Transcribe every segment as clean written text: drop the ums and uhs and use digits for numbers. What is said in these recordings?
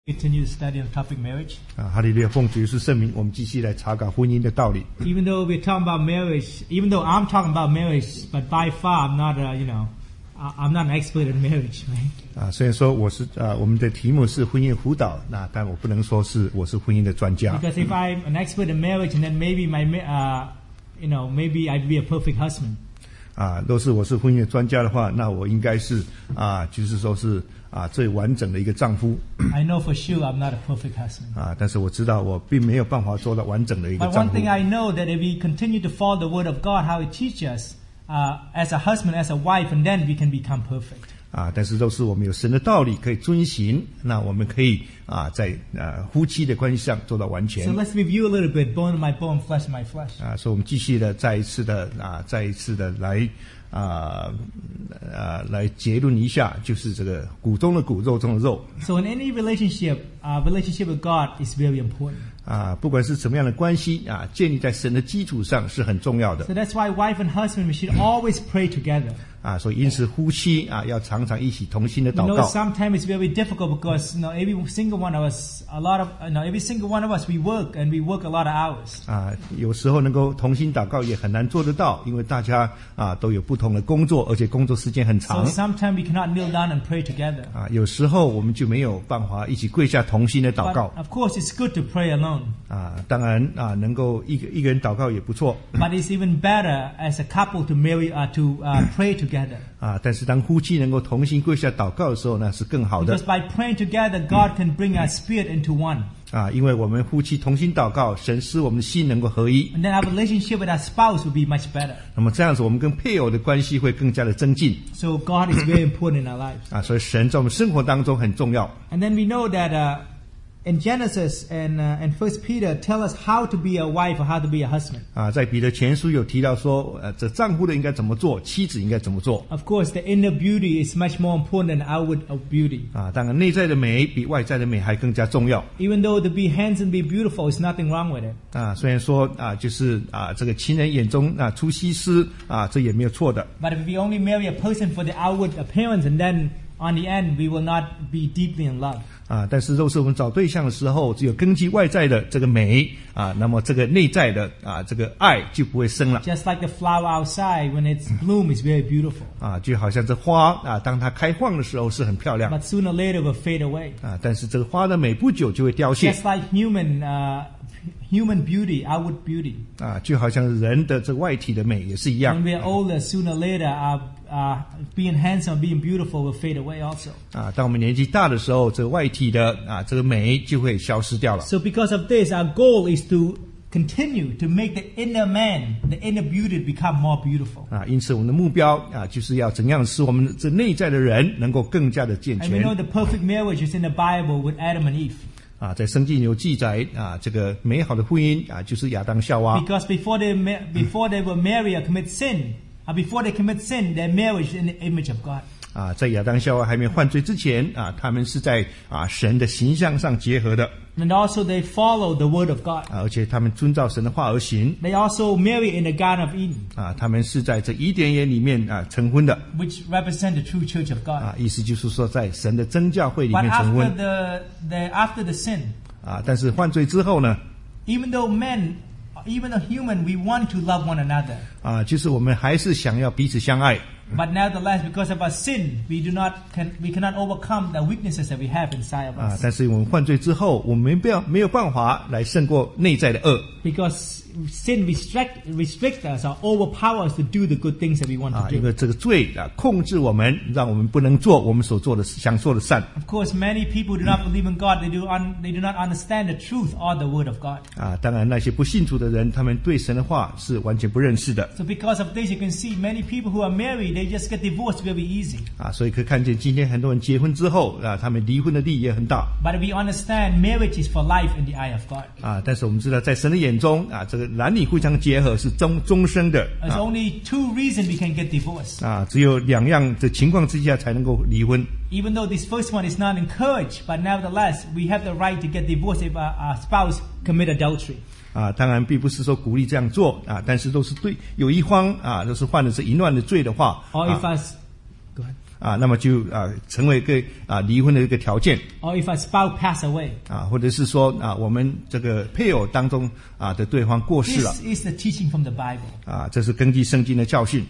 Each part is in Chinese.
Continue to study on the topic marriage. 哈利路亚，奉主耶稣圣名，我们继续来查考婚姻的道理。 Even though we're talking about marriage, even though I'm talking about marriage, but by far I'm not, I'm not an expert in marriage, right? 虽然说我们的题目是婚姻辅导，但我不能说我是婚姻的专家。 Because if I'm an expert in marriage, and then maybe maybe I'd be a perfect husband. 若是我是婚姻的专家的话，那我应该是就是说是最完整的一个丈夫。 I know for sure I'm not a perfect husband. 但是我知道我并没有办法做到完整的一个丈夫。 But one thing I know that if we continue to follow the word of God, how it teaches us as a husband, as a wife, and then we can become perfect. 但是都是我们有神的道理可以遵行，那我们可以在夫妻的关系上做到完全。 So let's review a little bit, bone of my bone, flesh of my flesh. 所以我们继续的再一次的来结论一下，就是这个骨中的骨，肉中的肉。 So in any relationship with God is very important. 不管是什么样的关系建立在神的基础上是很重要的。 So that's why wife and husband we should always pray together. 所以因此夫妻要常常一起同心的祷告。 Sometimes it's very difficult because every single one of us, we work and we work a lot of hours. 有时候能够同心祷告也很难做得到，因为大家都有不同的工作，而且工作时间很长。 So sometimes we cannot kneel down and pray together. 有时候我们就没有办法一起跪下同心的祷告。 But of course, it's good to pray alone. 当然能够一个人祷告也不错。 But it's even better as a couple to pray together. 但是当夫妻能够同心跪下祷告的时候呢，是更好的。 Because by praying together, God can bring our spirit into one. 因为我们夫妻同心祷告，神使我们的心能够合一。 And then our relationship with our spouse will be much better. 那么这样子，我们跟配偶的关系会更加的增进。 So God is very important in our lives. 所以神在我们生活当中很重要。 And then we know that in Genesis and 1 Peter tell us how to be a wife or how to be a husband. 在彼得前书有提到说，这丈夫的应该怎么做，妻子应该怎么做。 Of course, the inner beauty is much more important than outward beauty. 当然内在的美比外在的美还更加重要。 Even though to be handsome, be beautiful is nothing wrong with it. 虽然说就是这个情人眼中出西施这也没有错的。 But if we only marry a person for the outward appearance, and then on the end we will not be deeply in love. 但是若是我们找对象的时候，只有根据外在的这个美那么这个内在的这个爱就不会生了。 Just like the flower outside, when it's bloom, is very beautiful. 就好像这花当它开放的时候是很漂亮。 But sooner or later will fade away. 但是这个花的美不久就会凋谢。 Just like human beauty, outward beauty. 就好像人的这外体的美也是一样。 When we are older, sooner or later, being handsome, being beautiful will fade away also. 当我们年纪大的时候，这个外体的这个美就会消失掉了。 So because of this, our goal is to continue to make the inner man, the inner beauty become more beautiful. 因此我们的目标就是要怎样使我们这内在的人能够更加的健全。 And we know the perfect marriage is in the Bible with Adam and Eve. 在圣经有记载这个美好的婚姻就是亚当夏娃。 Because before they were married or commit sin, before they commit sin, their marriage is in the image of God. 在亚当夏娃还没犯罪之前他们是在神的形象上结合的。 And also they follow the word of God. 而且他们遵照神的话而行。 They also marry in the Garden of Eden. 他们是在这伊甸园里面成婚的。 Which represent the true church of God. 意思就是说在神的真教会里面成婚。 But after the sin. 但是犯罪之后呢 ？Even though human, we want to love one another. 就是我们还是想要彼此相爱。 But nevertheless, because of our sin, we cannot overcome the weaknesses that we have inside of us. 但是我们犯罪之后，我们没有办法来胜过内在的恶。 Because sin restrict us or overpower us to do the good things that we want to do. 因为这个罪控制我们，让我们不能做我们所做的想做的善。 Of course, many people do not believe in God. They do not understand the truth or the word of God. 当然那些不信主的人，他们对神的话是完全不认识的。 So because of this, you can see many people who are married, they just get divorced very easy. 所以可以看见今天很多人结婚之后他们离婚的率也很大。 But we understand marriage is for life in the eye of God. 但是我们知道在神的眼中这个男女互相结合是终生的。 There's only two reasons we can get divorced. 只有两样的情况之下才能够离婚。 Even though this first one is not encouraged, but nevertheless, we have the right to get divorced if our spouse commit adultery. 当然并不是说鼓励这样做但是都是对有一方都是犯的是淫乱的罪的话。 Or if us, go 那么就成为一个离婚的一个条件。 Or if a spouse pass away. 或者是说我们这个配偶当中的对方过世了。 This is the teaching from the Bible. 这是根据圣经的教训。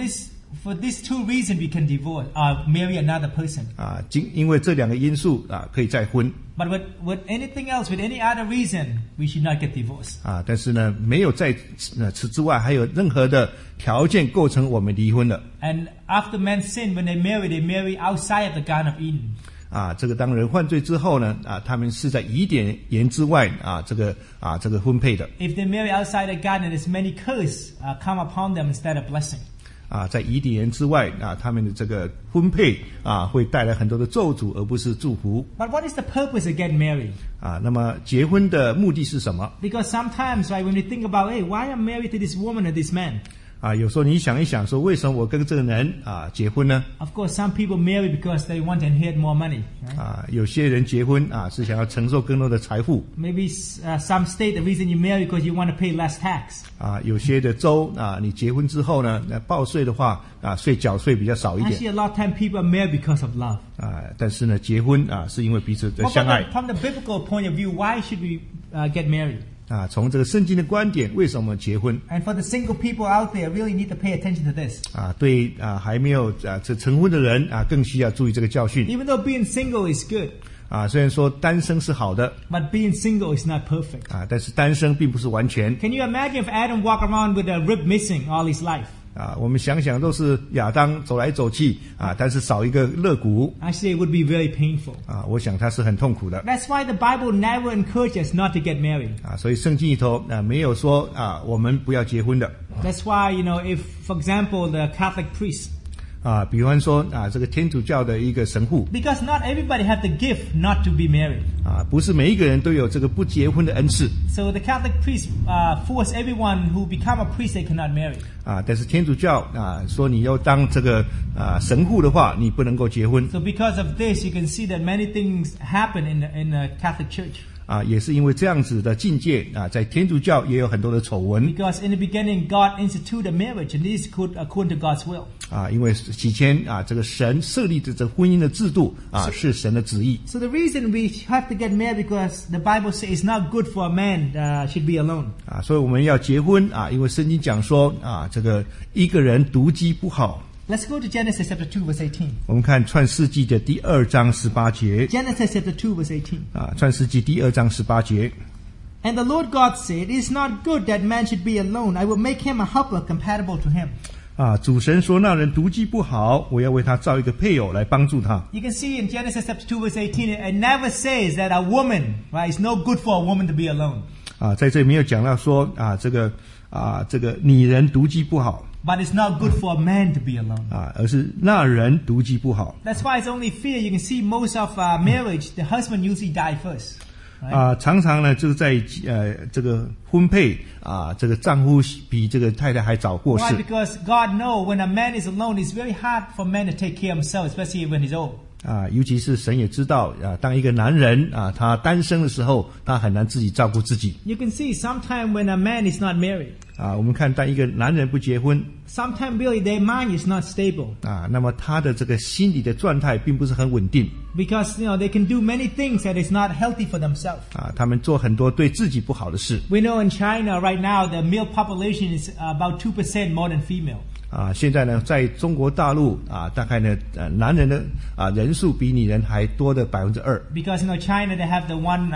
For these two reasons, we can divorce, marry another person. 因为这两个因素可以再婚。 But with anything else, with any other reason, we should not get divorced. 但是呢，没有在此之外还有任何的条件构成我们离婚的。 And after men sin, when they marry outside of the Garden of Eden. 这个当人犯罪之后呢，他们是在伊甸园之外这个婚配的。 If they marry outside the garden, there's many curses come upon them instead of blessing. 在伊甸园之外他们的这个婚配会带来很多的咒诅，而不是祝福。 But what is the purpose of getting married? 那么结婚的目的是什么？ Because sometimes, right, when we think about, hey, why I'm married to this woman or this man? 有时候你想一想，说为什么我跟这个人结婚呢？ Of course, some people marry because they want to inherit more money. Right? 有些人结婚是想要承受更多的财富。 Maybe some state the reason you marry because you want to pay less tax. 有些的州你结婚之后呢，报税的话缴税比较少一点。 Actually, a lot of time people are married because of love. 但是呢，结婚是因为彼此的相爱。 From the biblical point of view, why should we get married? 从这个圣经的观点，为什么结婚？ And for the single people out there, really need to pay attention to this. 对还没有成婚的人更需要注意这个教训。 Even though being single is good. 虽然说单身是好的 But being single is not perfect. 但是单身并不是完全。 Can you imagine if Adam walked around with a rib missing all his life? 我们想想都是亚当走来走去但是少一个肋骨。 Actually, it would be very painful. 我想他是很痛苦的。 That's why the Bible never encourages us not to get married. 所以圣经里头没有说我们不要结婚的。 That's why, if, for example, the Catholic priest. 比方说这个天主教的一个神父。 Because not everybody have the gift not to be married. 不是每一个人都有这个不结婚的恩赐。 So the Catholic priest force everyone who become a priest they cannot marry. 但是天主教说你要当这个神父的话，你不能够结婚。 So because of this, you can see that many things happen in the Catholic Church. 也是因为这样子的境界在天主教也有很多的丑闻。 Because in the beginning, God instituted marriage, and this could according to God's will. 因为起先这个神设立的这婚姻的制度是神的旨意。 So the reason we have to get married because the Bible says it's not good for a man should be alone. 所以我们要结婚因为圣经讲说这个一个人独居不好。 Let's go to Genesis chapter 2 verse 18. 我们看创世纪的第2章18节。 Genesis chapter 2 verse 18. 创世纪第2章18节。 And the Lord God said, "It is not good that man should be alone. I will make him a helper compatible to him." 主神说那人独居不好，我要为他造一个配偶来帮助他。 You can see in Genesis chapter 2 verse 18, it never says that a woman, right, it's no good for a woman to be alone. 在这里没有讲到说这个女人独居不好。 But it's not good for a man to be alone. 而是那人独居不好。 That's why it's only fair. You can see most of marriage, the husband usually die first. 常常呢就是在这个婚配这个丈夫比这个太太还早过世。 Why? Because God knows when a man is alone, it's very hard for a man to take care of himself, especially when he's old. 尤其是神也知道当一个男人他单身的时候，他很难自己照顾自己。 You can see sometime when a man is not married. 我们看当一个男人不结婚 Sometimes really their mind is not stable. 那么他的这个心理的状态并不是很稳定。 Because they can do many things that is not healthy for themselves. 他们做很多对自己不好的事。 We know in China right now the male population is about 2% more than female. 现在呢，在中国大陆大概呢男人的人数比女人还多的2%。 Because China they have the one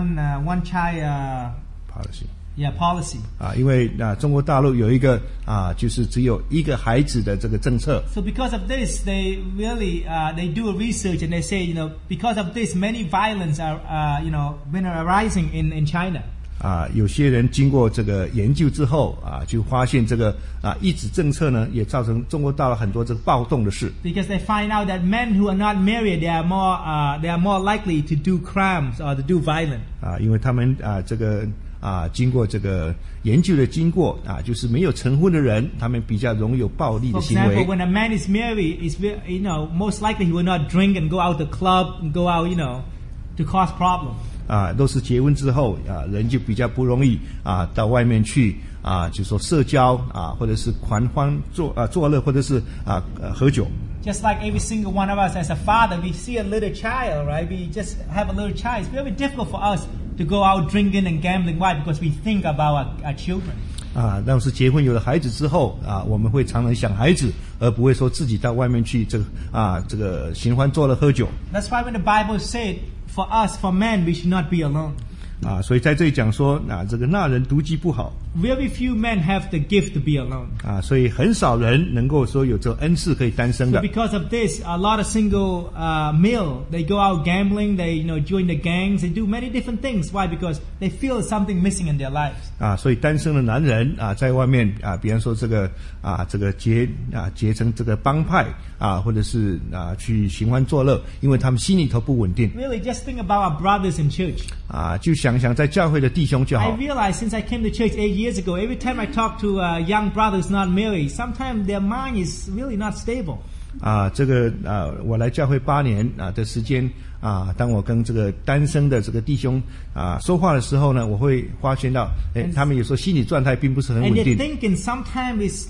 child policy. Yeah, policy. 因为中国大陆有一个就是只有一个孩子的这个政策。 So because of this, they really they do a research and they say because of this many violence are been arising in China. 有些人经过这个研究之后就发现这个一子政策呢也造成中国大陆很多这个暴动的事。 Because they find out that men who are not married they are more likely to do crimes or to do violence. 因为他们这个经过这个研究的经过就是没有成婚的人，他们比较容易有暴力的行为。 For example, when a man is married, is most likely he will not drink and go out to club and go out to cause problems. 都是结婚之后人就比较不容易到外面去就说社交或者是狂欢作乐或者是喝酒。 Just like every single one of us as a father, we see a little child, right? We just have a little child. It's very difficult for us to go out drinking and gambling. Why? Because we think about our children. 但是结婚有了孩子之后我们会常常想孩子，而不会说自己到外面去这个寻欢作乐喝酒。 That's why when the Bible said, for us, for men, we should not be alone. 所以在这里讲说这个那人独居不好。 Very few men have the gift to be alone. 所以很少人能够说有这个恩赐可以单身的。 So because of this, a lot of single male, they go out gambling, they join the gangs, they do many different things. Why? Because they feel something missing in their lives. 所以单身的男人在外面比方说这个结成这个帮派或者是去寻欢作乐，因为他们心里头不稳定。 Really, just think about our brothers in church. 就想在教会的弟兄就好。 I realized since I came to church 8 years ago, every time I talk to young brothers not married, sometimes their mind is really not stable. 这个我来教会8年的时间当我跟这个单身的这个弟兄说话的时候呢，我会发现到他们有时候心理状态并不是很稳定。 And their thinking sometimes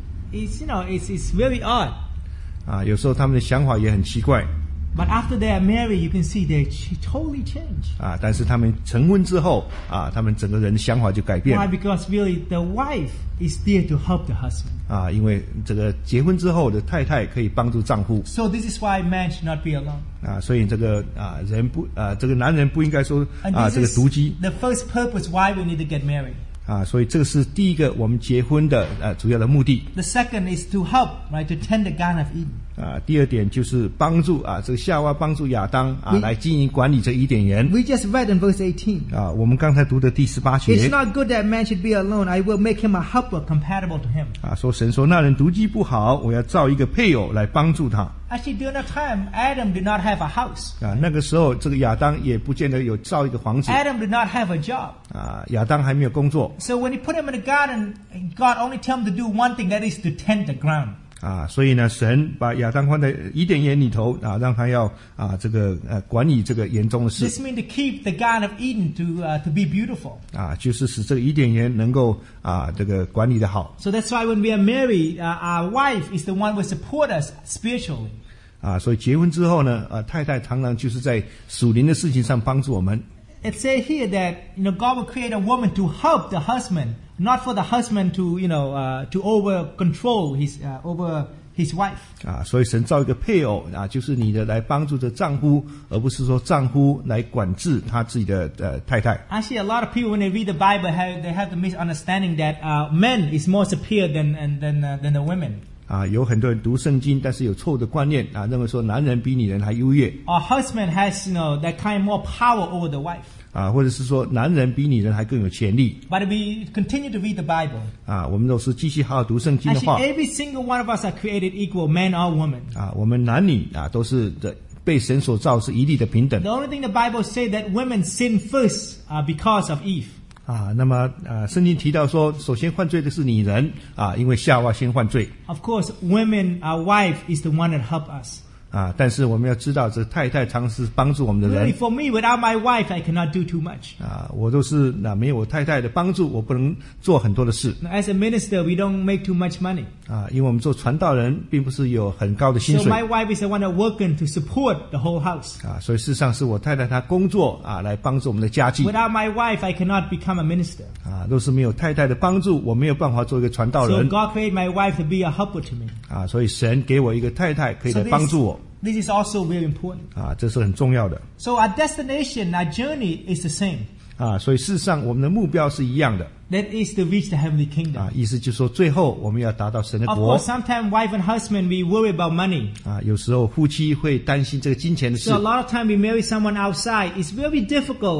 is very odd. 有时候他们的想法也很奇怪。 But after they are married, you can see they totally change. 但是他们成婚之后他们整个人的想法就改变。 Why? Because really the wife is there to help the husband. 因为这个结婚之后的太太可以帮助丈夫。 So this is why man should not be alone. 所以这个人不这个男人不应该说这个独居。 The first purpose why we need to get married. 所以这个是第一个我们结婚的主要的目的。 The second is to help, right, to tend the Garden of Eden. 第二点就是帮助这个夏娃帮助亚当来经营管理这伊甸园。 We just read in verse 18. 我们刚才读的第18节。 It's not good that man should be alone. I will make him a helper compatible to him. 说神说那人独居不好，我要造一个配偶来帮助他。 Actually, during that time, Adam did not have a house. 那个时候这个亚当也不见得有造一个房子。 Adam did not have a job. 亚当还没有工作。 So when he put him in the garden, God only told him to do one thing, that is to tend the ground. 所以呢，神把亚当放在伊甸园里头让他要这个管理这个园中的事。 This means to keep the Garden of Eden to be beautiful. 就是使这个伊甸园能够这个管理得好。 So that's why when we are married, our wife is the one who will support us spiritually. 所以结婚之后呢，太太常常就是在属灵的事情上帮助我们。 It says here that God will create a woman to help the husband, not for the husband to to over control over his wife. 所以神造一个配偶就是你的来帮助着丈夫，而不是说丈夫来管制他自己的太太。 Actually, a lot of people when they read the Bible, they have the misunderstanding that men is more superior than the women. 有很多人读圣经，但是有错误的观念认为说男人比女人还优越。 Our husband has that kind of more power over the wife. 或者是说男人比女人还更有权利。 But we continue to read the Bible. 我们都是继续好好读圣经的话。 Actually, every single one of us are created equal, man or woman. 我们男女都是被神所造是一律的平等。 The only thing the Bible says that women sin first because of Eve. 那么圣经提到说，首先犯罪的是女人因为夏娃先犯罪。 Of course, women, our wife is the one that help us. 但是我们要知道，这太太常是帮助我们的人。 Really, for me, without my wife, I cannot do too much. 我都是没有我太太的帮助，我不能做很多的事。 As a minister, we don't make too much money. 因为我们做传道人，并不是有很高的薪水。 So my wife is the one that working to support the whole house. 所以事实上是我太太她工作来帮助我们的家计。 Without my wife, I cannot become a minister. 都是没有太太的帮助，我没有办法做一个传道人。 So God created my wife to be a helper to me. 所以神给我一个太太可以来帮助我。 This is also very important. 这是很重要的。 So our destination, our journey is the same. 所以事实上我们的目标是一样的。 That is to reach the heavenly kingdom. 意思就是说，最后我们要达到神的国。 Of course, sometimes wife and husband we worry about money. 有时候夫妻会担心这个金钱的事。 So a lot of time we marry someone outside. It's very difficult.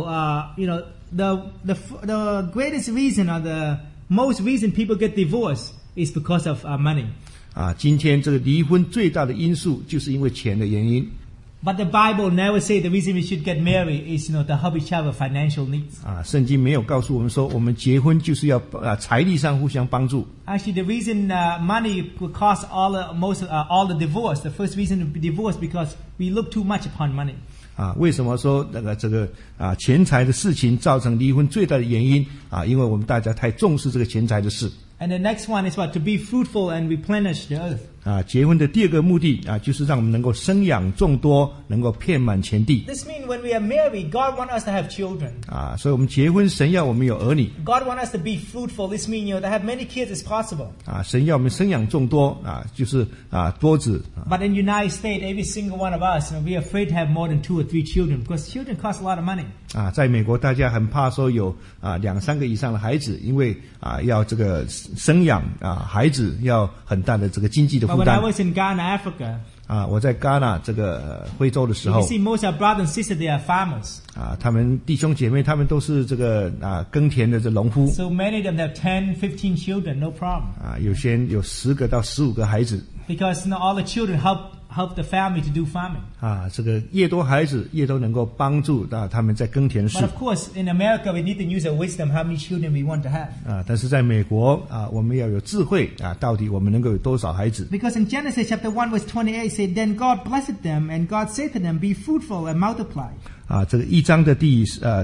The greatest reason or the most reason people get divorced is because of money. 今天这个离婚最大的因素就是因为钱的原因。 But the Bible never say the reason we should get married is to help each other financial needs. 圣经没有告诉我们说我们结婚就是要财力上互相帮助。 Actually, the reason money will cause all the divorce. The first reason to be divorced because we look too much upon money. 为什么说这个钱财的事情造成离婚最大的原因因为我们大家太重视这个钱财的事。 And the next one is what? To be fruitful and replenish the earth. 结婚的第二个目的就是让我们能够生养众多，能够遍满全地。 This means when we are married, God wants us to have children. 所以我们结婚，神要我们有儿女。 God wants us to be fruitful. This means, to have many kids is possible. 神要我们生养众多就是多子。 But in the United States, every single one of us, we are afraid to have more than 2 or 3 children because children cost a lot of money. 在美国，大家很怕说有2-3个以上的孩子，因为要这个生养孩子要很大的这个经济的负 But when 担。 I was in Ghana, Africa, 我在戛纳这个非洲的时 you 候 see most of our brothers and sisters, they are farmers. 他们弟兄姐妹他们都是这个耕田的这农夫。 So many of them have 10, 15 children, no problem. 有些有10个到15个孩子。 Because all the children help the family to do farming. 这个越多孩子越都能够帮助他们在耕田事。 But of course, in America, we need to use our wisdom how many children we want to have. 但是在美国我们要有智慧到底我们能够有多少孩子。 Because in Genesis chapter 1 verse 28 said, Then God blessed them, and God said to them, Be fruitful and multiply. 这个1章的第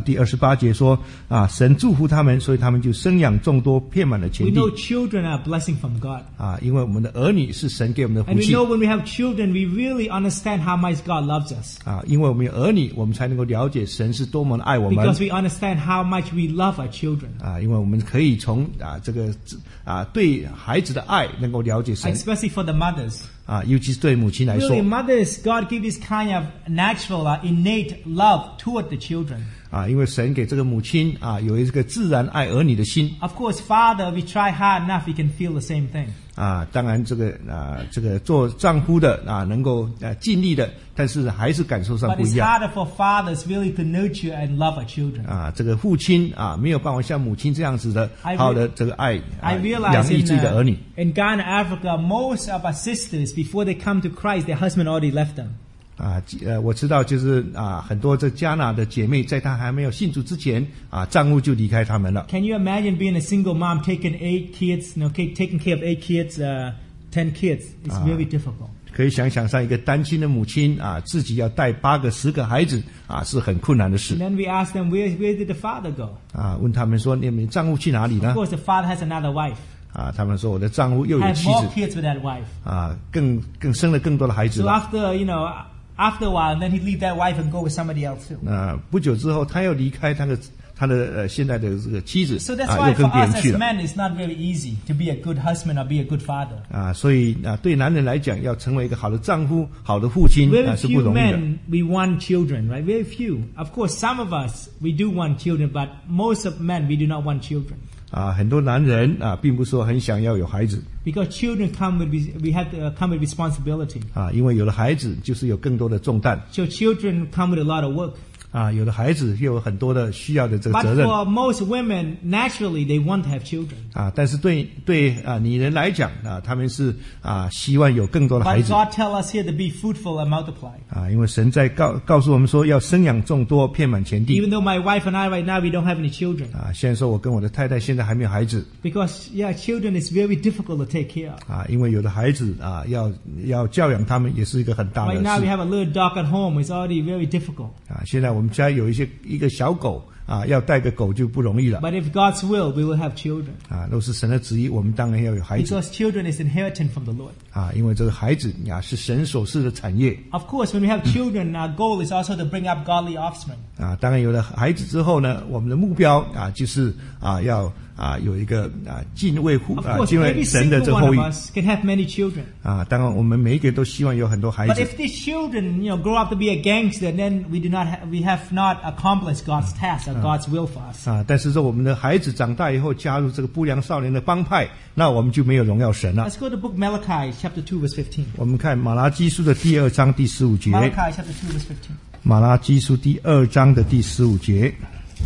28节说神祝福他们，所以他们就生养众多，遍满了全 We 地。 know children are a blessing from God. 因为我们的儿女是神给我们的 And 福 we 气。 know when we have children, we really understand how much God loves us. 因为我们有儿女，我们才能够了解神是多么的爱我们。 Because we understand how much we love our children. 因为我们可以从这个对孩子的爱能够了解神。 Especially for the mothers. 尤其是对母亲来说。 Really, mothers, God give this kind of natural, innate love toward the children. 因为神给这个母亲有一个自然爱儿女的心。 Of course, father, we try hard enough, we can feel the same thing. 当然这个做丈夫的能够尽力的，但是还是感受上 But 不 it's 一样。 harder for fathers really to nurture and love our children. 这个父亲没有办法像母亲这样子的好好的这个爱 I 养 realize 育自己的儿女。 in Ghana, Africa, most of our sisters, before they come to Christ, their husband already left them. 我知道就是很多这加拿的姐妹在她还没有信主之前丈夫就离开他们了。 Can you imagine being a single mom taking 8 kids, taking care of 8 kids, 10 kids? It's very difficult. 可以想想上一个单亲的母亲自己要带8个10个孩子是很困难的事。 And then we ask them, where did the father go? 问他们说你们丈夫去哪里呢 Of？ course, the father has another wife. 他们说我的丈夫又有 Have 妻 more 子 kids with that wife. 更生了更多的孩子 So 了。 after a while, then he leave that wife and go with somebody else too. 不久之后他又离开他的现在的这个妻子 So that's why 又 for 跟别 us 人去 as 了。 men, it's not very easy to be a good husband or be a good father. 所以对男人来讲，要成为一个好的丈夫、好的父亲 Very 是不 few 容易的。 men, we want children, right? Very few. Of course, some of us, we do want children, but most of men, we do not want children. 很多男人并不是说很想要有孩子 Because children we have to come with responsibility. 因为有了孩子就是有更多的重担 So children come with a lot of work. 有了孩子又有很多的需要的这个 But 责任 for most women, naturally, they want to have children. 但是对女人来讲他们是希望有更多的孩 But 子 God tells us here to be fruitful and multiply. 因为神在告诉我们说要生养众多，遍满全地 Even though my wife and I right now, we don't have any children. 现在说我跟我的太太现在还没有孩子 Because, children is very difficult to take care of. 因为有的孩子要教养他们也是一个很大的 Right now, we 事 have a little dog at home. It's already very difficult. 现在我们家有一个小狗要带个狗就不容易了 But if God's will, we will have children. 都是神的旨意，我们当然要有孩子 Because children is inheritance from the Lord. 因为这个孩子是神所赐的产业 Of course, when we have children, our goal is also to bring up godly offspring. 当然有了孩子之后呢，我们的目标就是要有一个敬畏 Of course, 神 every 的这 single 后 one 裔 of us can have many children. 当然我们每一个都希望有很多孩 But 子 if these children, grow up to be a gangster, then we have not accomplished God's task or God's will for us. 但是说我们的孩子长大以后加入这个不良少年的帮派，那我们就没有荣耀神了。 Let's go to book Malachi, chapter 2, verse 15. 我们看马拉基书的第2章第15节。 Malachi, chapter 2, verse 15. 马拉基书第2章的第15节。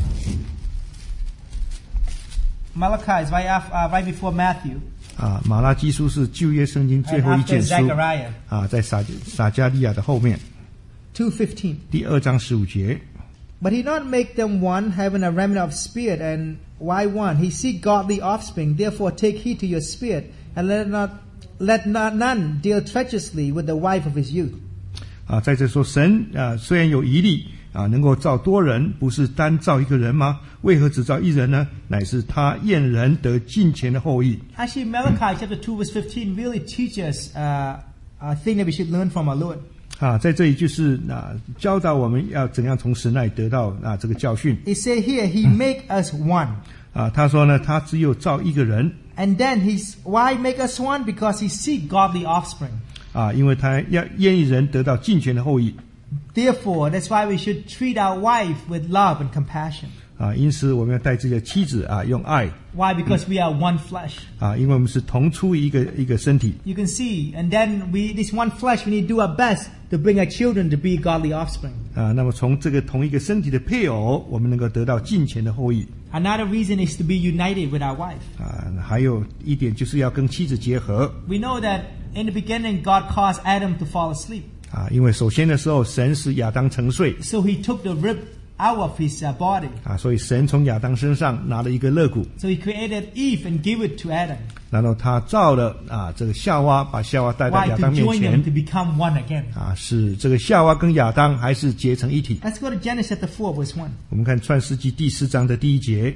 Malachi is right before Matthew 马拉基书是旧约圣经最 and 后一 after 卷书 Zechariah. 在撒迦利亚的后面。 2:15. 第2章15节。 But he not make them one, having a remnant of spirit, and why one? He seek godly offspring. Therefore take heed to your spirit, and let none deal treacherously with the wife of his youth. 在这说神虽然有一例能够造多人，不是单造一个人吗？为何只造一人呢？乃是他验人得敬虔的后裔。 Actually, Malachi chapter 2 verse 15 really teaches a thing that we should learn from our Lord. 在这里就是教导我们要怎样从神那里得到这个教训。 It says here, He make us one. 他说呢，他只有造一个人。 And then why make us one? Because He seek godly offspring. 因为他要愿意人得到敬虔的后裔。 Therefore, that's why we should treat our wife with love and compassion. 因此我们要待自己的妻子用爱。 Why? Because we are one flesh. 因为我们是同出一个身体。 You can see, and then this one flesh, we need to do our best to bring our children to be godly offspring. 那么从这个同一个身体的配偶，我们能够得到敬虔的后裔。 Another reason is to be united with our wife. 还有一点就是要跟妻子结合。 We know that in the beginning, God caused Adam to fall asleep. 因为首先的时候，神使亚当沉睡。 So He took the rib out of his body. 所以神从亚当身上拿了一个肋骨。 So He created Eve and gave it to Adam. 然后他造了这个夏娃，把夏娃带到亚当面 Why? To join 前。 them to become one again. 使这个夏娃跟亚当还是结成一体。 Let's go to Genesis chapter 4 verse 1. 我们看创世纪第4章的第1节。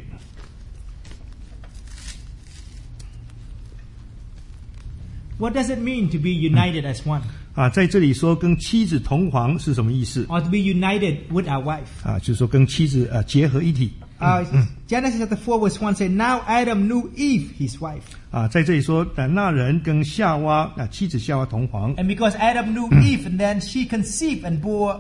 What does it mean to be united as one? 在这里说跟妻子同房是什么意思？ Or to be united with our wife? 就是说跟妻子结合一体。 Genesis chapter 4 verse 1 says, Now Adam knew Eve, his wife. 在这里说那人跟夏娃妻子夏娃同房。 And because Adam knew Eve, and then she conceived and bore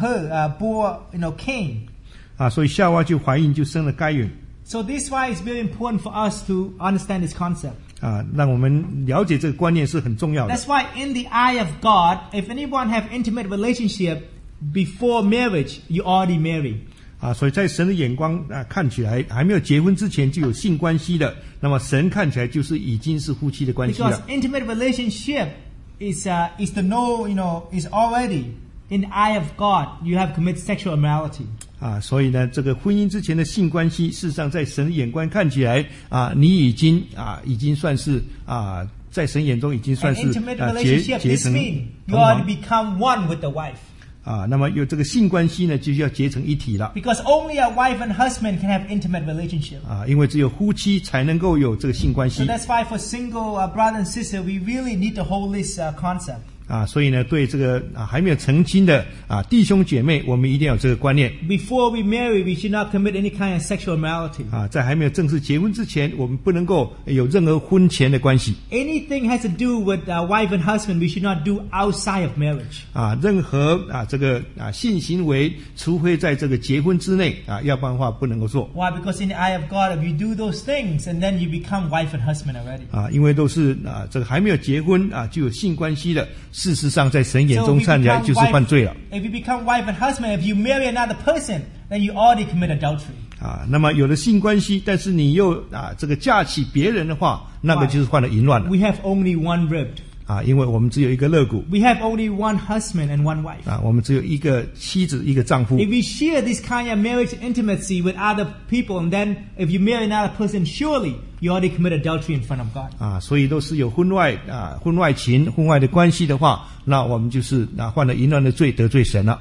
Cain. 所以夏娃就怀孕，就生了该隐。 So this is why it's very important for us to understand this concept. 让我们了解这个观念是很重要的。 That's why in the eye of God, if anyone have intimate relationship before marriage, you already married. 所以在神的眼光看起来，还没有结婚之前就有性关系的，那么神看起来就是已经是夫妻的关系了。 Because intimate relationship is to know, is already in the eye of God. You have committed sexual immorality. 所以呢，这个婚姻之前的性关系，事实上在神的眼光看起来你已经算是在神眼中已经算是 intimate relationship. 结 This 成 means 同 you are 房 to become one with the wife. 那么有这个性关系呢，就要结成一体了。 Because only a wife and husband can have intimate relationship. 因为只有夫妻才能够有这个性关 So 系。 that's why for single brother and sister, we really need to hold this concept. 所以呢，对这个还没有成亲的弟兄姐妹，我们一定要有这个观念。 Before we marry, we should not commit any kind of sexual immorality. 在还没有正式结婚之前，我们不能够有任何婚前的关系。 Anything has to do with wife and husband, we should not do outside of marriage. 任何这个性行为，除非在这个结婚之内要不然的话不能够做。 Why? Because in the eye of God, if you do those things, and then you become wife and husband already. 因为都是这个还没有结婚就有性关系的，事实上在神眼中看起来就是犯罪了。 If you become wife and husband, if you marry another person, then you already commit adultery. 那么有了性关系，但是你又这个嫁起别人的话，那个就是犯了淫乱了。 We have only one rib. 因为我们只有一个肋骨。 We have only one husband and one wife. 我们只有一个妻子一个丈夫。 If we share this kind of marriage intimacy with other people, and then if you marry another person, surely you already commit adultery in front of God. 所以都是有婚外情、婚外的关系的话，那我们就是犯了淫乱的罪，得罪神了。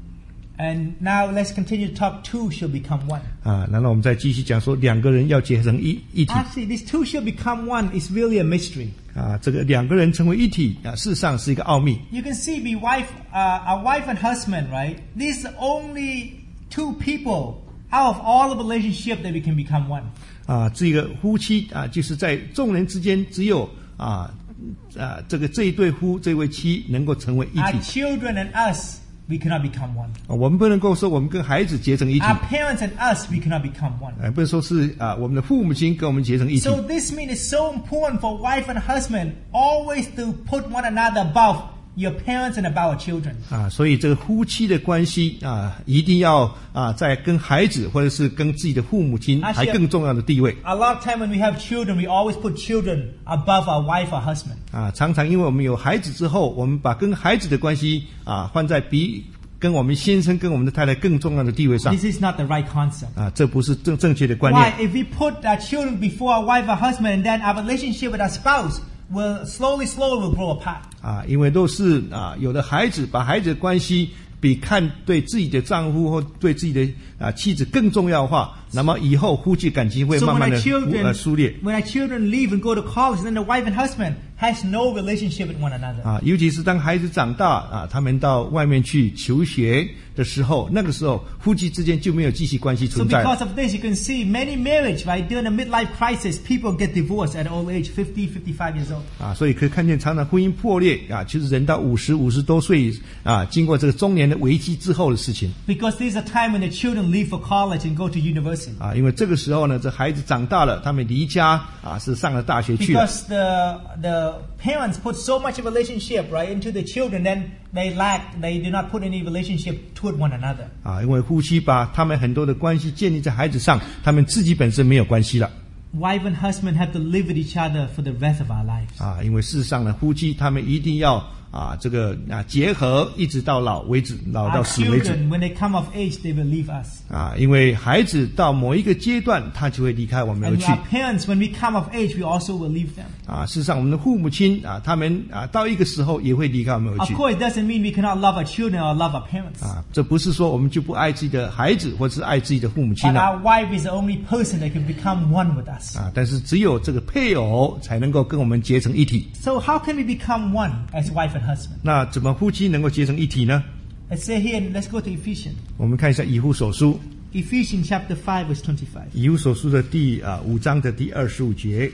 And now let's continue to talk. Two shall become one. 然后我们再继续讲说，两个人要结成一体。 Actually, this two shall become one is really a mystery. 这个两个人成为一体事实上是一个奥秘。 You can see a wife and husband, right? These are only two people out of all the relationship that we can become one. 这个夫妻就是在众人之间只有这一对夫这位妻能够成为一 Our 体。 children and us, we cannot become one. 我们不能够说我们跟孩子结成一体。 Our parents and us, we cannot become one. 不能说是我们的父母亲跟我们结成一体。 So this means it's so important for wife and husband always to put one another above your parents and above our children. 所以这个夫妻的关系一定要在跟孩子或者是跟自己的父母亲还更重要的地位。 A lot of time when we have children, we always put children above our wife or husband. 常常因为我们有孩子之后，我们把跟孩子的关系放在比跟我们先生跟我们的太太更重要的地位上。 This is not the right concept. 这不是正确的观 Why? 念。 If we put our children before our wife or husband, and then our relationship with our spouse will slowly will grow apart. 因为都是有的孩子把孩子的关系比看对自己的丈夫或对自己的妻子更重要的话，那么以后夫妻感情会慢慢的疏裂。 When our children leave and go to college, then the wife and husband has no relationship with one another. 尤其是当孩子长大他们到外面去求学的时候，那个时候夫妻之间就没有继续关系存在。 So because of this, you can see many marriage, right? During the midlife crisis, people get divorced at old age, 50, 55 years old. 所以可以看见常常婚姻破裂其实人到50多岁经过这个中年的危机之后的事情。 Because this is a time when the children leave for college and go to university. 因为这个时候呢，这孩子长大了，他们离家是上了大学去了。 Because the parents put so much of relationship right into the children, then they do not put any relationship toward one another. 因为夫妻把他们很多的关系建立在孩子上，他们自己本身没有关系了。 Wife and husband have to live with each other for the rest of our lives. 因为事实上呢，夫妻他们一定要这个结合，一直到老为止，老到死为止。 Our children, when they come of age, they will leave us. 因为孩子到某一个阶段，他就会离开我们而 And 去。 our parents, when we come of age, we also will leave them. 事实上，我们的父母亲他们到一个时候也会离开我们而 Of 去。 course, it doesn't mean we cannot love our children or love our parents. 这不是说我们就不爱自己的孩子，或者是爱自己的父母亲 But 了。 our wife is the only person that can become one with us. 但是只有这个配偶才能够跟我们结成一体。 So how can we become one as wife and husband? 那怎么夫妻能够结成一体呢？ Let's say here, let's go to Ephesians. 我们看一下以弗所书， Ephesians chapter 5, verse 25. 以弗所书的第5章的第25节。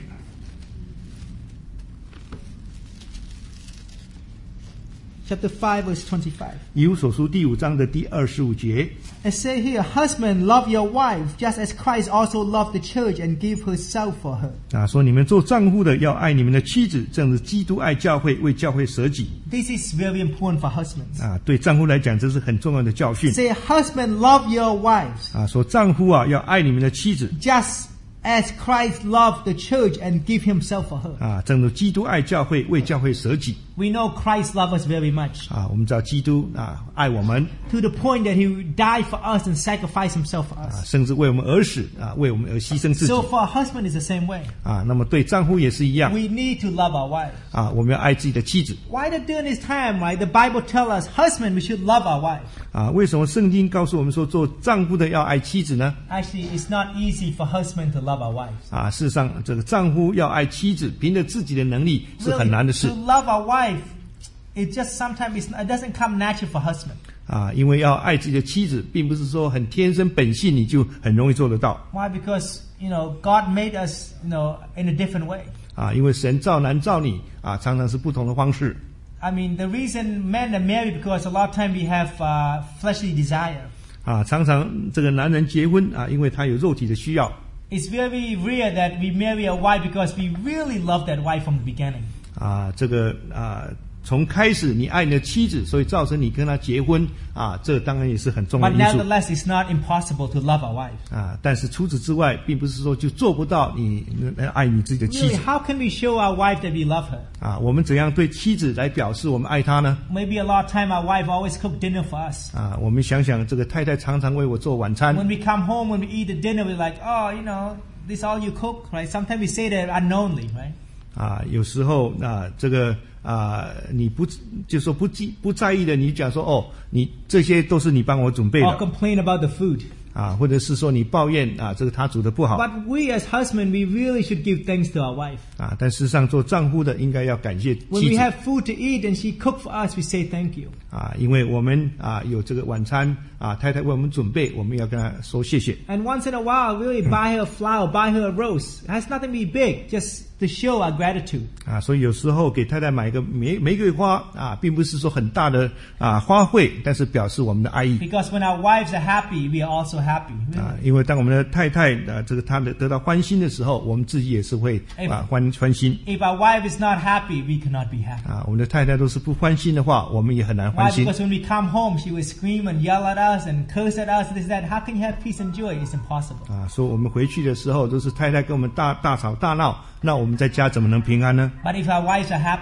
Chapter 5, verse 25. 以弗所书第5章的第25节。 It says here, husband, love your wife, just as Christ also loved the church and gave herself for her. 说你们做丈夫的要爱你们的妻子，正如基督爱教会，为教会舍己。 This is very important for husbands. 对丈夫来讲，这是很重要的教训。 Say, husband, love your wives, 说丈夫要爱你们的妻子， just as Christ loved the church and gave himself for her. 正如基督爱教会，为教会舍己。 We know Christ loved us very much. 我们知道基督爱我们， To the point that he died for us and sacrificed himself for us. 甚至为我们而死为我们而牺牲自己。 So for a husband, it's the same way. 那么对丈夫也是一样。 We need to love our wives. 我们要爱自己的妻子。 Why that during this time, right? The Bible tells us, husband, we should love our wife. 为什么圣经告诉我们说，做丈夫的要爱妻子呢？ Actually, it's not easy for husband to love our wives. 事实上，这个丈夫要爱妻子，凭着自己的能力是很难的事。 To love our wife, it just sometimes it doesn't come natural for husband. 因为要爱自己的妻子，并不是说很天生本性你就很容易做得到。 Why? Because God made us in a different way. 因为神造男造女常常是不同的方式。 I mean, the reason men are married because a lot of time we have fleshly desire. 常常这个男人结婚因为他有肉体的需要。 It's very rare that we marry a wife because we really love that wife from the beginning. 这个从开始你爱你的妻子，所以造成你跟她结婚这当然也是很重要的 But 因素。 nevertheless, it's not impossible to love our wife. 但是除此之外，并不是说就做不到你爱你自己的妻 Really, 子。 how can we show our wife that we love her? 我们怎样对妻子来表示我们爱她呢？ Maybe a lot of time our wife always cook dinner for us. 我们想想，这个太太常常为我做晚餐。 When we come home, when we eat the dinner, we're like, oh, this all you cook, right? Sometimes we say that unknowingly, right? 有时候这个你就说不在意的，你讲说你这些都是你帮我准备的。 Or complain about the food. 或者是说你抱怨这个他煮的不好。 But we as husband, we really should give thanks to our wife. 但事实上做丈夫的应该要感谢妻 When we 子。 have food to eat and she cook for us, we say thank you. 因为我们有这个晚餐太太为我们准备，我们要跟她说谢谢。 And once in a while, really buy her a flower, buy her a rose. It has nothing to be big, just to show our gratitude. 所以有时候给太太买一个玫瑰花并不是说很大的花卉，但是表示我们的爱意。 Because when our wives are happy, we are also happy. 因为当我们的太太这个她得到欢心的时候，我们自己也是会欢心。 If our wife is not happy, we cannot be happy. 我们的太太都是不欢心的话，我们也很难欢 Why? 心。 Because when we come home, she will scream and yell at us and curse at us. This, that. How can you have peace and joy? It's impossible. 说我们回去的时候都是太太跟我们大吵大闹，那我们在家怎么能平安呢？ But if our wives are happy,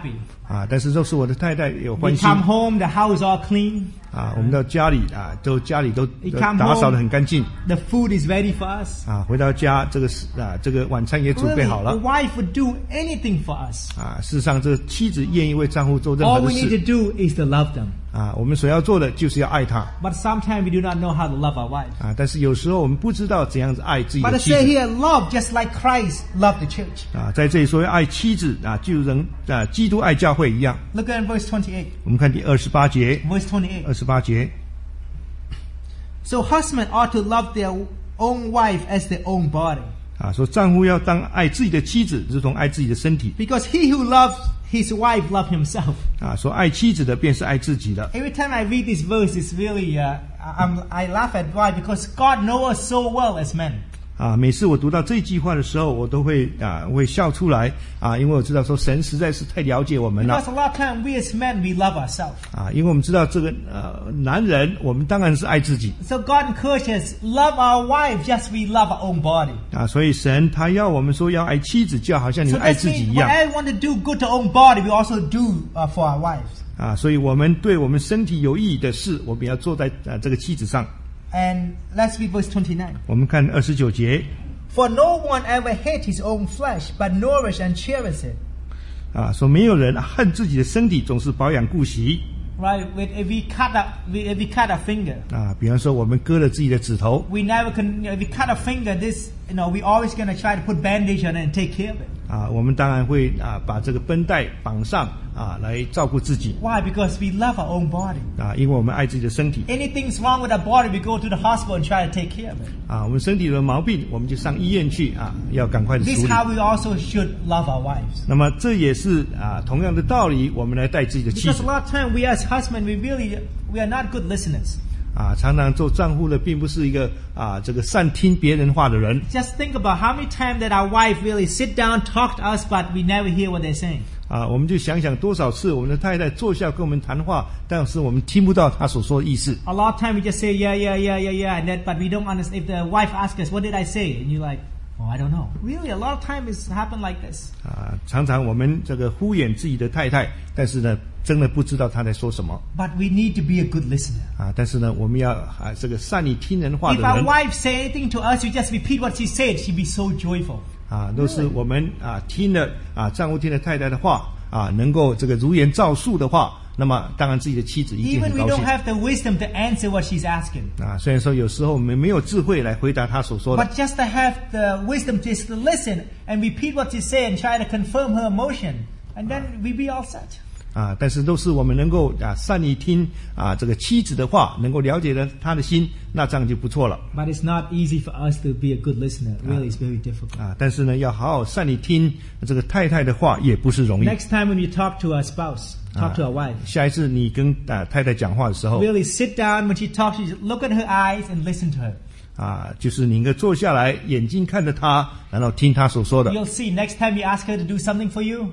但是都是我的太太有欢 We 心 come home, the house all clean. 我们到家里都打扫得很干净 The food is ready for us. 回到家这个晚餐也准备 Really, 好 the 了 wife would do anything for us. 事实上这妻子愿意为丈夫做任 All 何 we 的 need 事 to do is to love them. 我们所要做的就是要爱他 But sometimes we do not know how to love our wife. 但是有时候我们不知道怎样子爱自己 But 的 it 妻 says 子 here, love just like Christ loved the church. 在这里说爱妻子就能基督爱教会一样 Look at verse 28. 我们看第28节 Verse 28. 28节 So husbands ought to love their own wife as their own body. 说丈夫要当爱自己的妻子如同爱自己的身体 Because he who loves his wife loves himself. 说爱妻子的便是爱自己的 Every time I read this verse, it's really, I laugh at why? Because God knows us so well as men. 每次我读到这句话的时候我都会会笑出来因为我知道说神实在是太了解我们了 Because a lot of time we as men, we love ourselves. 因为我们知道这个男人我们当然是爱自己 So God encourages us, love our wife just we love our own body. 所以神他要我们说要爱妻子就好像你 So 们爱 that 自己 means 一样 whatever we want to do good to our own body, we also do for our wives. 所以我们对我们身体有益的事我们要做在这个妻子上 And let's read verse 29. 我们看29节 For no one ever hates his own flesh, but nourishes and cherishes it. 说没有人恨自己的身体总是保养顾惜 Right? If we cut a finger, 比方说我们割了自己的指头 we never can. If we cut a finger, we always gonna try to put bandage on it and take care of it. 我们当然会把这个绷带绑上来照顾自己 Why? Because we love our own body. 因为我们爱自己的身体 Anything's wrong with our body, we go to the hospital and try to take care of it. 我们身体有毛病我们就上医院去要赶快的 This 处 is 理 how we also should love our wives. 那么这也是同样的道理我们来带自己的妻 Because 子 a lot of time we as husbands, we are not good listeners. 常常做丈夫的并不是一个这个善听别人话的人 Just think about how many times that our wife really sit down, talk to us, but we never hear what they're saying. 我们就想想多少次我们的太太坐下跟我们谈话但是我们听不到她所说的意思 A lot of time we just say yeah, and that, but we don't understand. If the wife asks us, what did I say? And you're like, oh, I don't know. Really, a lot of time it's happened like this. 常常我们这个敷衍自己的太太但是呢真的不知道她在说什么 But we need to be a good listener. 但是呢我们要这个善于听人话 If 的 our 人 wife say anything to us, we just repeat what she said. She'd be so joyful. 都是我们听了丈夫听了太太的话能够这个如言照述的话那么当然自己的妻子一定 Even 很 we 高 don't 兴 have the wisdom to answer what she's asking. 虽然说有时候我们没有智慧来回答她所说的 But just to have the wisdom just to listen and repeat what she said and try to confirm her emotion. And then we be all set. 但是都是我们能够善于听这个妻子的话能够了解了她的心那这样就不错了 But it's not easy for us to be a good listener. Really, it's very difficult. 但是呢要好好善于听这个太太的话也不是容易 Next time when you talk to our spouse, talk to our wife, 下一次你跟太太讲话的时候 really sit down when she talks, you just look at her eyes and listen to her. 就是你应该坐下来眼睛看着她然后听她所说的 You'll see next time you ask her to do something for you,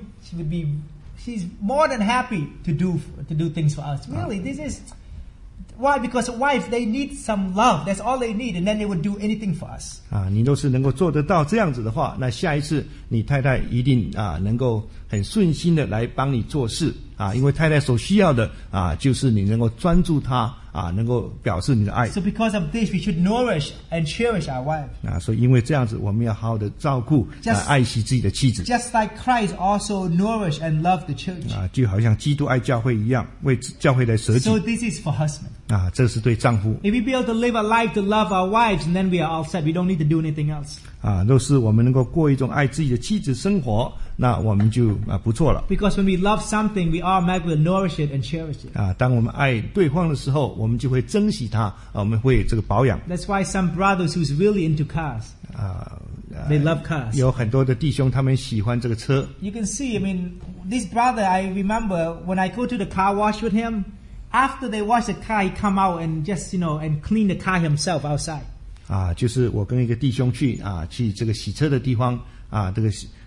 she's more than happy to do things for us. Really, this is why? Because wives, they need some love. That's all they need, and then they would do anything for us. 你若是能够做得到这样子的话那下一次你太太一定能够很顺心的来帮你做事因为太太所需要的就是你能够专注她能够表示你的爱 So because of this, we should nourish and cherish our wife. 所以因为这样子我们要好好的照顾爱惜自己的妻子 Just like Christ also nourished and loved the church. 就好像基督爱教会一样为教会来舍己 So this is for husband. 这是对丈夫 If we be able to live a life to love our wives, and then we are all set. We don't need to do anything else. 若是我们能够过一种爱自己的妻子生活那我们就不错了 Because when we love something, we automatically nourish it and cherish it. 当我们爱对方的时候我们就会珍惜它我们会这个保养 That's why some brothers who's really into cars, they love cars. 有很多的弟兄他们喜欢这个车 You can see, this brother, I remember when I go to the car wash with him, after they wash the car, he come out and just, and clean the car himself outside. 就是我跟一个弟兄去这个洗车的地方这个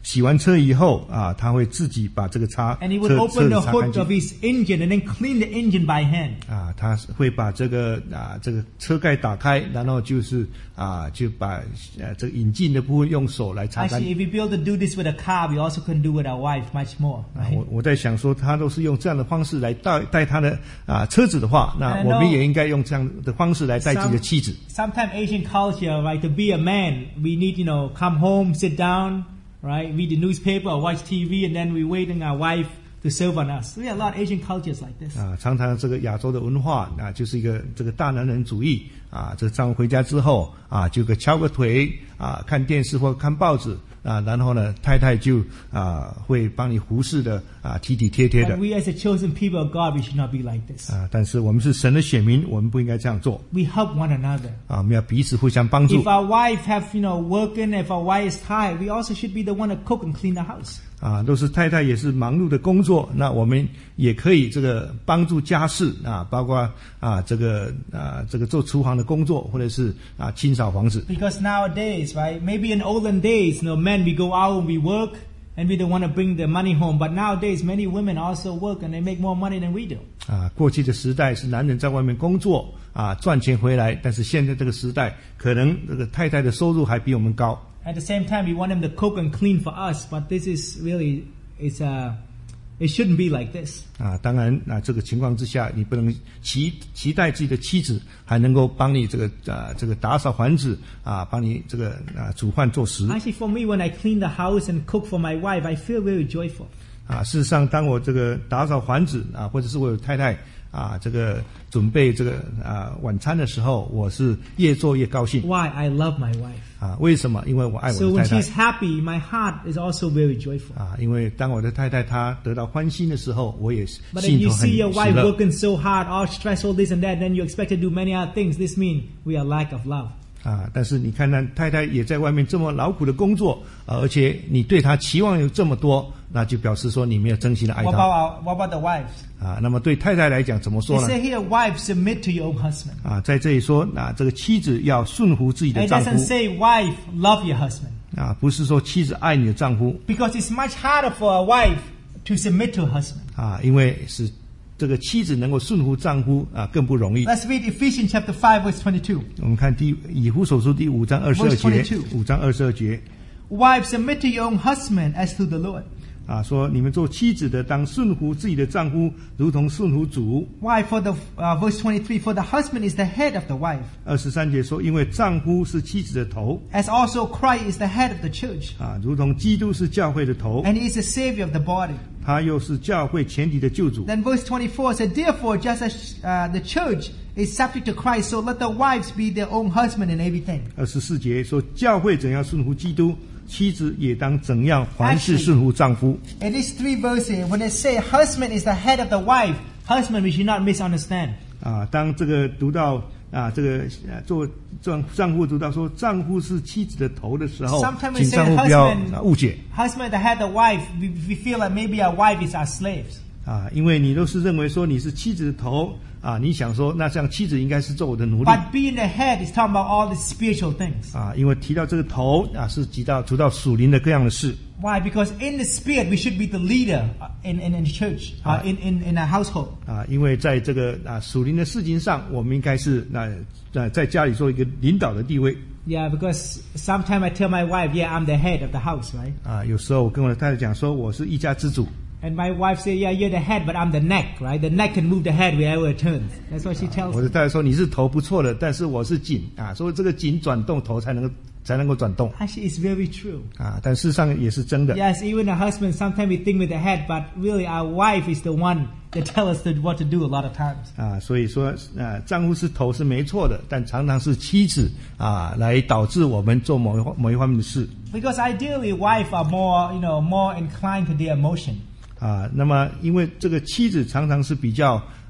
洗完车以后啊，他会自己把这个 And he 车 would open 子 the 擦干 hood 净 of his engine and then clean the engine by hand. 啊，他会把这个车盖打开，然后就是就把这个引进的部分用手来擦干。 Actually, if we be able to do this with a car, we also can do with our wife much more. Right? 我在想说，他都是用这样的方式来带他的车子的话，那我们也应该用这样的方式来带自己的妻子。 Sometimes Asian culture, right, to be a man, we need, come home, sit down, right, read the newspaper or watch TV, and then we waiting our wife to serve on us. We have a lot of Asian cultures like this. 常常这个亚洲的文化就是一个这个大男人主义这个丈夫回家之后就敲个腿看电视或看报纸然后呢太太就会帮你服侍的体体贴贴的。 But we as the chosen people of God, we should not be like this. 但是我们是神的选民，我们不应该这样做。 We help one another. 我们要彼此互相帮助。 If our wife have, working, if our wife is tired, we also should be the one to cook and clean the house. 都是太太也是忙碌的工作，那我们也可以这个帮助家事包括这个做厨房的工作，或者是清扫房子。 Because nowadays, right, maybe in olden days, men, we go out and we work and we don't want to bring the money home. But nowadays, many women also work and they make more money than we do. 过去的时代是男人在外面工作赚钱回来，但是现在这个时代，可能这个太太的收入还比我们高。 At the same time, we want them to cook and clean for us, but this is really, it shouldn't be like this. 当然这个情况之下，你不能期待自己的妻子还能够帮你这个打扫房子帮你这个煮饭做食。 Actually, for me, when I clean the house and cook for my wife, I feel very joyful. 事实上，当我这个打扫房子或者是我有太太这个准备这个晚餐的时候，我是越做越高兴。 Why? I love my wife. 为什么？因为我爱我 So 的 when 太太。 she's happy, my heart is also very joyful. 因为当我的太太她得到欢心的时候，我也 But if 心 you 头很 see your 喜 wife 乐。 working so hard, all stress, all this and that, then you expect to do many other things. This means we are lack of love. 但是你看看太太也在外面这么劳苦的工作，而且你对她期望有这么多，那就表示说你没有真心的爱 What 她。 about the wives? 那么对太太来讲怎么 They 说呢？ say here, wives, submit to your own husband. 在这里说这个妻子要顺服自己的 It 丈 doesn't 夫 say, wife, love your husband. 不是说妻子爱你的丈夫 Because it's much harder for a wife to submit to a husband. 因为是这个妻子能够顺服丈夫更不容易。 Let's read Ephesians chapter 5, verse 22. 我们看以弗所书第5章22节 Verse 22 ，5章22节 Wives, submit to your own husband as to the Lord. 说你们做妻子的当顺服自己的丈夫，如同顺服主。 Why? For the verse 23, for the husband is the head of the wife, 23节说，因为丈夫是妻子的头 as also Christ is the head of the church, 如同基督是教会的头， and he is the savior of the body. 他又是教会全体的救主。 Then verse 24 said, therefore, just as the church is subject to Christ, so let the wives be their own husband in everything. 24节说，教会怎样顺服基督，妻子也当怎样凡事顺服丈夫。 In these three verses, when they say husband is the head of the wife, husband we should not misunderstand. 当这个读到这个做丈夫读到说丈夫是妻子的头的时候， Sometimes we 请 say 丈夫不要 husband, 误解 husband the head of the wife, we feel like maybe our wife is our slaves. 因为你都是认为说你是妻子的头你想说那这样妻子应该是做我的奴隶 But being the head is talking about all the spiritual things. 因为提到这个头是提到属灵的各样的事。 Why? Because in the spirit, we should be the leader in the church, in a household. 因为在这个属灵的事情上，我们应该是在家里做一个领导的地位。 Yeah, because sometimes I tell my wife, yeah, I'm the head of the house, right? 有时候我跟我的太太讲说，我是一家之主。 And my wife say, yeah, you're the head, but I'm the neck, right? The neck can move the head wherever it turns. That's what she tells 我 me. 的太太说你是头不错的，但是我是颈所以这个颈转动，头才能够转动 Actually, it's very true. 但事实上也是真的。 Yes, even a husband, sometimes we think with the head, but really our wife is the one that tells us what to do a lot of times. 所以说丈夫是头是没错的，但常常是妻子来导致我们做某一方面的事。 Because ideally, wife are more inclined to their emotion. 那么因为这个妻子常常是比较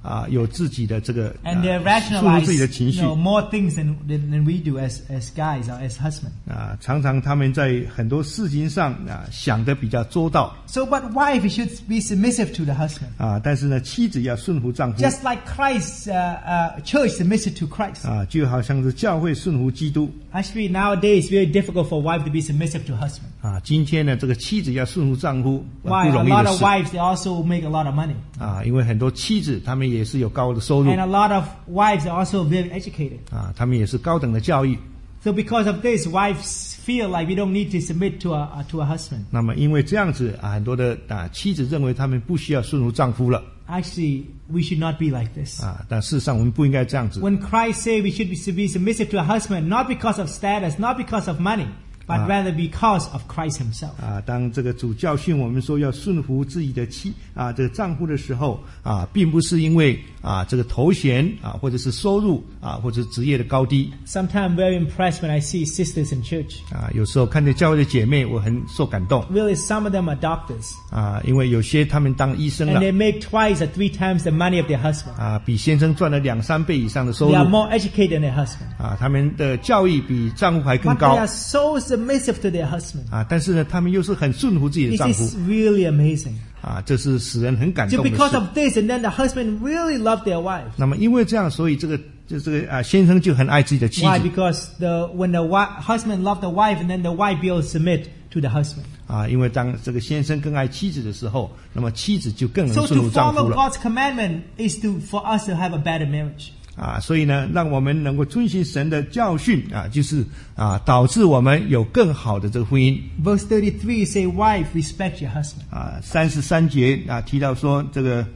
有自己的这个 And they 输入自己的情 rationalize 绪 more things than we do as guys or as husbands. 常常他们在很多事情上想得比较周到 So, but wife should be submissive to the husband. 但是呢，妻子要顺服丈夫 Just like Christ's church submitted to Christ. 就好像是教会顺服基督 Actually, nowadays it's very difficult for wife to be submissive to husband. 今天呢，这个妻子要顺服丈夫不 Why? A 容易 lot 的 of 事 wives, they also make a lot of money. 因为很多妻子他们也是有高的收入 And a lot of wives are also very educated. 他们也是高等的教育 So because of this, wives feel like we don't need to submit to a husband. 那么因为这样子很多的妻子认为他们不需要顺服丈夫了 Actually, we should not be like this. 但事实上我们不应该这样子 When Christ said we should be submissive to a husband, not because of status, not because of money, but rather because of Christ himself. 当这个主教训我们说要顺服自己的这个丈夫的时候并不是因为这个头衔或者是收入或者是职业的高低 Sometimes I'm very impressed when I see sisters in church. 有时候看见教会的姐妹我很受感动 Really, some of them are doctors. 因为有些他们当医生 And 了 they make 2 or 3 times the money of their husband. 比先生赚了2-3倍以上的收 They 入 are more educated than their husband. 他们的教育比丈夫还更 But 高 they are so submissive to their husband. 但是呢他们又是很顺服自己的 This 丈夫 is really amazing. 这是使人很感 So 动的 because 事 of this, and then the husband really loved their wife. 那么因为这样所以这个先生就很爱自己的妻 Why? 子 Because when the husband loved the wife, and then the wife will submit to the husband. 因为当这个先生更爱妻子的时候，那么妻子就更能 So 顺服 to 丈夫 follow 了 God's commandment is for us to have a better marriage. 所以呢，让我们能够遵循神的教训就是导致我们有更好的这个婚姻。 Verse 33 say, "Wife, respect your husband." 33节提到说这个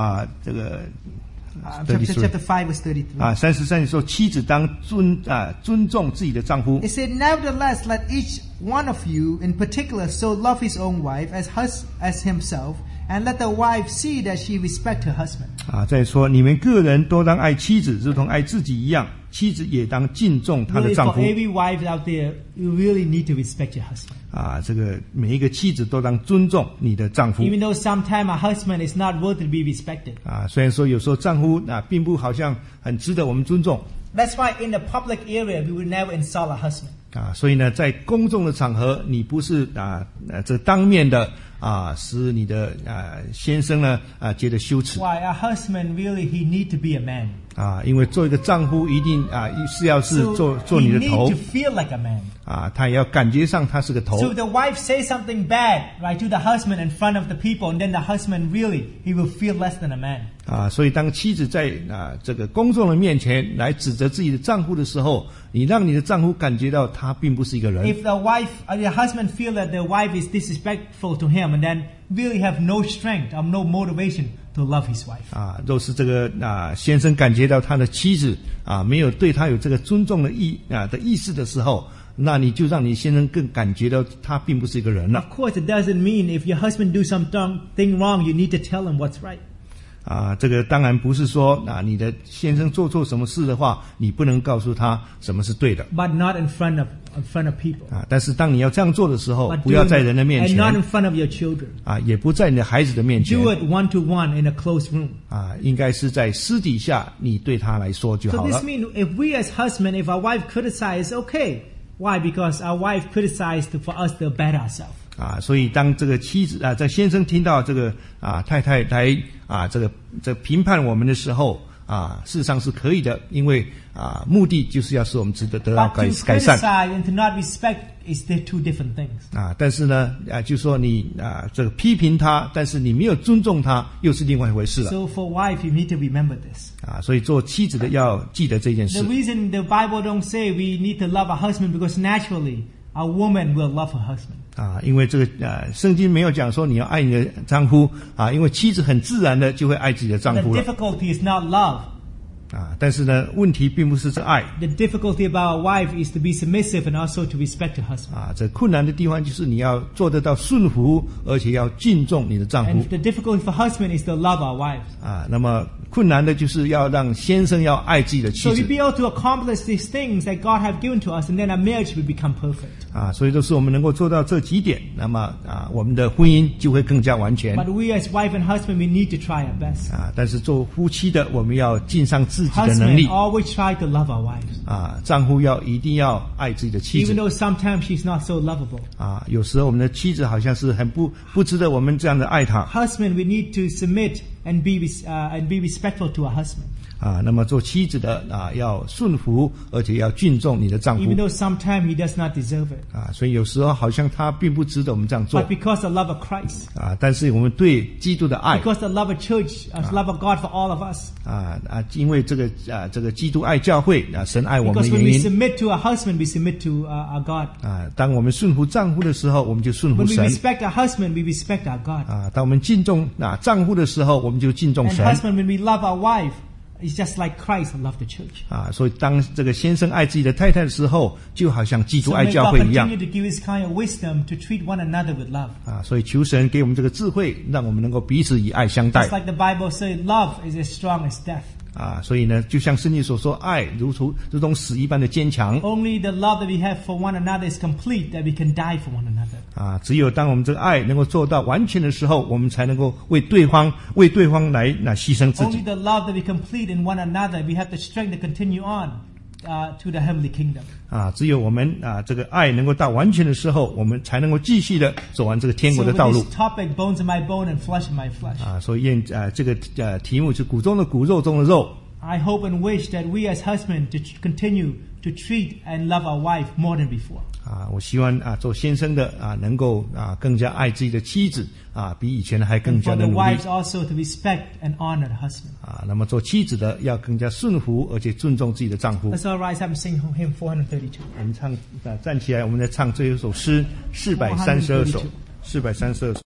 Chapter 5 verse 33. 33节说妻子当尊重自己的丈夫。 It said, "Nevertheless, let each one of you in particular so love his own wife as himself, and let the wife see that she respect her husband." 再说你们个人都当爱妻子，如同爱自己一样，妻子也当敬重她的 Really, 丈 for 夫。 every wife out there, you really need to respect your husband. 这个每一个妻子都当尊重你的丈夫。 Even though sometimes a husband is not worthy to be respected. 虽然说有时候丈夫并不好像很值得我们尊重。 That's why in the public area, we will never insult a husband. 所以呢，在公众的场合，你不是这当面的使你的先生呢觉得羞耻。 Why? A husband really, he need to be a man. 因为做一个丈夫一定是做 So 你 he 的 need 头 to feel like a man. 他也要感觉上他是个头。 So if the wife says something bad, right, to the husband in front of the people, and then the husband really, he will feel less than a man. 所以当妻子在这个公众的面前来指责自己的丈夫的时候，你让你的丈夫感觉到他并不是一个人。 If the wife or the husband feel that the wife is disrespectful to him, and then really have no strength or no motivation to love his wife. 若是这个先生感觉到他的妻子没有对他有这个尊重的意识的时候，那你就让你先生更感觉到他并不是一个人了。 Of course, it doesn't mean if your husband do something wrong, you need to tell him what's right. 这个当然不是说你的先生做错什么事的话，你不能告诉他什么是对的。 But not in front of people. 但是当你要这样做的时候， But 不要在人的面 and not 前 in front of your children. 也不在你的孩子的面前 Do it one to one in a closed room. 应该是在私底下你对他来说就 So 好 this 了。 means if we as husband, if our wife criticize, okay. Why? Because our wife criticized for us to better ourselves. 所以当这个妻子这先生听到这个太太来这评判我们的时候事实上是可以的，因为目的就是要使我们得到 But to 改善 criticize and to not respect is two different things. 但是呢就是说你这个批评他，但是你没有尊重他，又是另外一回事了。 So for wife, you need to remember this. 所以做妻子的要记得这件事 The。reason the Bible don't say we need to love our husband because naturally a woman will love her husband. 因为这个圣经没有讲说你要爱你的丈夫因为妻子很自然的就会爱自己的丈 The 夫了 difficulty is not love. 但是呢问题并不是这爱 The difficulty about a wife is to be submissive and also to respect her husband. 这困难的地方就是你要做得到顺服，而且要敬重你的丈夫 And the difficulty for husband is to love our wives. 那么困难的就是要让先生要爱自己的妻 So we 子 be able to accomplish these things that God have given to us, and then our marriage will become perfect. 啊，所以都是我们能够做到这几点，那么我们的婚姻就会更加完全 But we as wife and husband, we need to try our best. 啊。但是做夫妻的，我们要尽上自己的能 Husband 力 always try to love our wives, 啊。丈夫一定要爱自己的妻 even 子 though sometimes she's not so lovable. 啊。有时候我们的妻子好像是很不值得我们这样的爱她 Husband, we need to submit and be respectful to our husband. 啊。那么做妻子的要顺服，而且要敬重你的丈夫 Even though sometimes he does not deserve it. 啊。所以有时候好像他并不值得我们这样做 But because the love of Christ, 啊。但是我们对基督的爱 because the love of church, love of God for all of us, 因为这个基督爱教会神爱我们 because 的 when 原 we 因 submit to our husband, we submit to our God. 当我们顺服丈夫的时候，我们就顺服 When we 神 respect our husband, we respect our God. 当我们敬重丈夫的时候，我们就敬重 And 神 husband, when we love our wife, it's just like Christ loved the church. 所以当这个先生爱自己的太太的时候，就好像基督 So 爱 may 教 God 会一样 continue to give His kind of wisdom to treat one another with love. 所以求神给我们这个智慧，让我们能够彼此以爱相待 Just like the Bible says, love is as strong as death. 所以呢，就像圣经所说，爱如同死一般的坚强 Only the love that we have for one another is complete, that we can die for one another. 只有当我们这个爱能够做到完全的时候，我们才能够为对方来牺牲自己 Only the love that we complete in one another, we have the strength to continue on to the heavenly kingdom. 只有我们这个爱能够到完全的时候，我们才能够继续的走完这个天国 So 的道 with 路 this topic, bones in my bone and flesh in my flesh. 所以愿这个题目是骨中的骨，肉中的肉 I hope and wish that we as husbands to continue to treat and love our wife more than before. 我希望做先生的能够更加爱自己的妻子比以前还更 And 加 for 的 the 努力 wives also to respect and honor the husband. 那么做妻子的要更加顺服，而且尊重自己的丈夫。 Let's all rise up and sing hymn 432. 我们站起来，我们来唱最后一首诗432首。